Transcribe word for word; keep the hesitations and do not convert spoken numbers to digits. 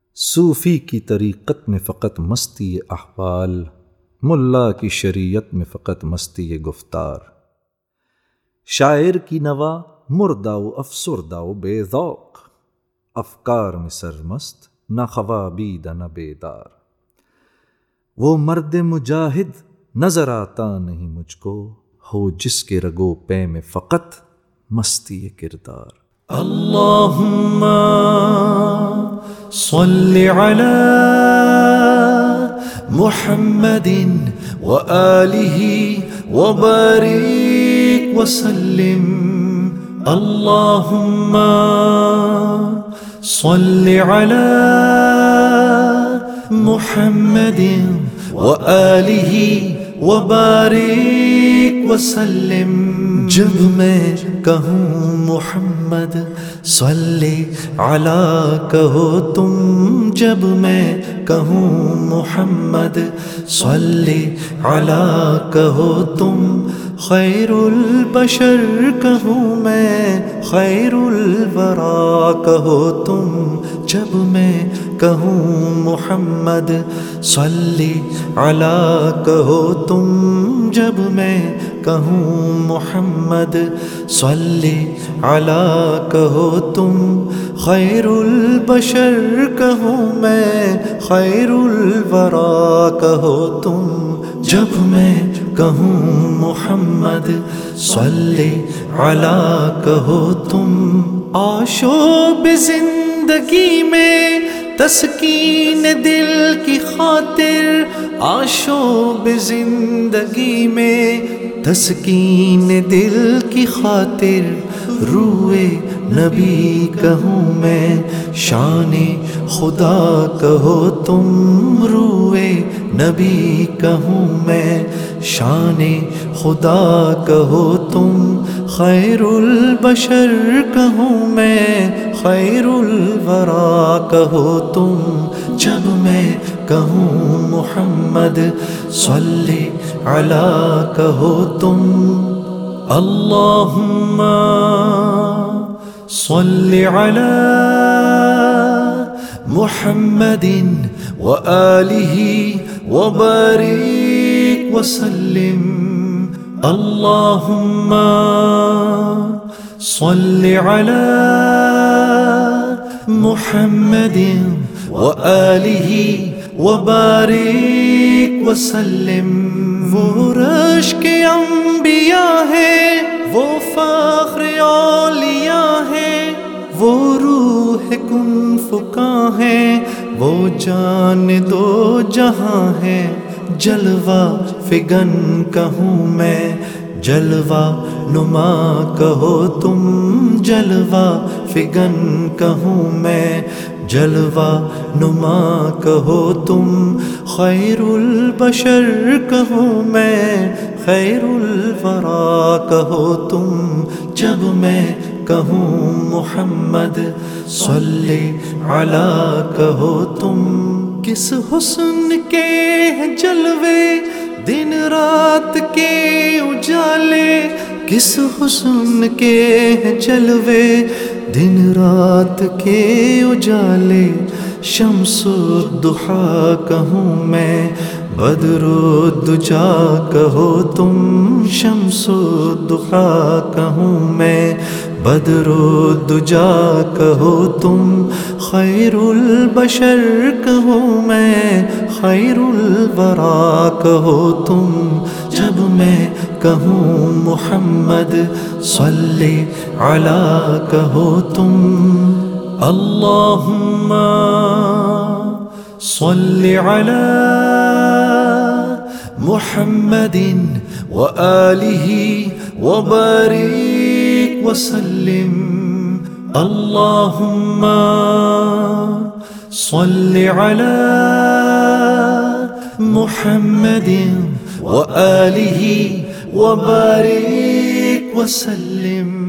صوفی کی طریقت میں فقط مستی احوال، ملا کی شریعت میں فقط مستی گفتار۔ شاعر کی نوا مردہ و افسردہ و بے ذوق، افکار میں سرمست نہ خوابید نہ بیدار۔ وہ مرد مجاہد نظر آتا نہیں مجھ کو، ہو جس کے رگو پے میں فقط مستی کردار۔ اللہم صلی علی محمد وآلہ وبارک وسلم۔ اللہم صلی علی محمد وآلہ وبارک وسلم۔ جب میں کہوں محمد صلی علی کہو تم، جب میں کہوں محمد صلی علی کہو تم، خیر البشر کہوں میں خیر الورا کہو تم، جب میں کہوں محمد صلی علی کہو تم، جب میں کہوں محمد صلی علی کہو تم، خیر البشر کہوں میں خیر الورا کہو تم، جب میں کہوں محمد صلی علی کہو تم۔ آشوب زندگی میں تسکین دل کی خاطر، آشوب زندگی میں تسکین دل کی خاطر، روئے نبی کہوں میں شان خدا کہو تم، روئے نبی کہوں میں شان خدا کہو تم، خیر البشر کہوں میں خیر الورا کہو تم، جب میں کہوں محمد صلی علی کہو تم۔ اللہم صلی علی محمد وآلہ وبارک وسلم۔ اللہم صلی علی محمد وآلہ وبارک وسلم۔ وہ رشک انبیاء ہے، وہ فخر اولیاء ہے، وہ روح کن فکاں ہے، وہ جان دو جہاں ہے، جلوہ فگن کہوں میں جلوہ نما کہو تم، جلوہ فگن کہوں میں جلوہ نما کہو تم، خیر البشر کہوں میں خیر الورا کہو تم، جب میں کہوں محمد صلی علی کہو تم۔ کس حسن کے جلوے دن رات کے اجالے، کس حسن کے جلوے دن رات کے اجالے، شمس الضحیٰ کہوں میں بدر الدجا کہو تم، شمس الضحیٰ کہوں میں بدر الدجا کہو تم، خیر البشر کہوں میں خیر الورا کہو تم، جب میں کہوں محمد صلی علی کہو تم۔ اللہم صلی علی محمد وآلہ وبارک وسلم۔ اللہم صلی علی محمد وآلہ وبارک وسلم۔